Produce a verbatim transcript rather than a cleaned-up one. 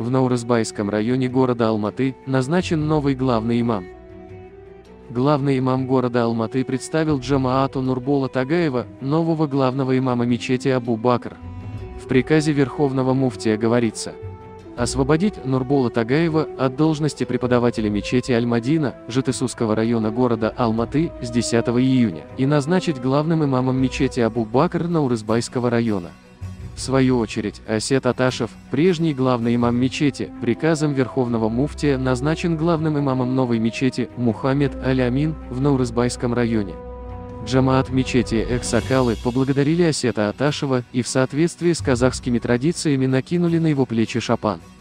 в Наурызбайском районе города Алматы назначен новый главный имам. Главный имам города Алматы представил Джамаату Нурбола Тагаева, нового главного имама мечети Абу-Бакр. В приказе Верховного муфтия говорится: освободить Нурбола Тагаева от должности преподавателя мечети Аль-Мадина, Жетысусского района города Алматы с десятого июня и назначить главным имамом мечети Абу-Бакр Наурызбайского района. В свою очередь, Асет Аташев, прежний главный имам мечети, приказом Верховного муфтия назначен главным имамом новой мечети Мухаммед Аль-Амин в Наурызбайском районе. Джамаат мечети Эксакалы поблагодарили Асета Аташева и в соответствии с казахскими традициями накинули на его плечи шапан.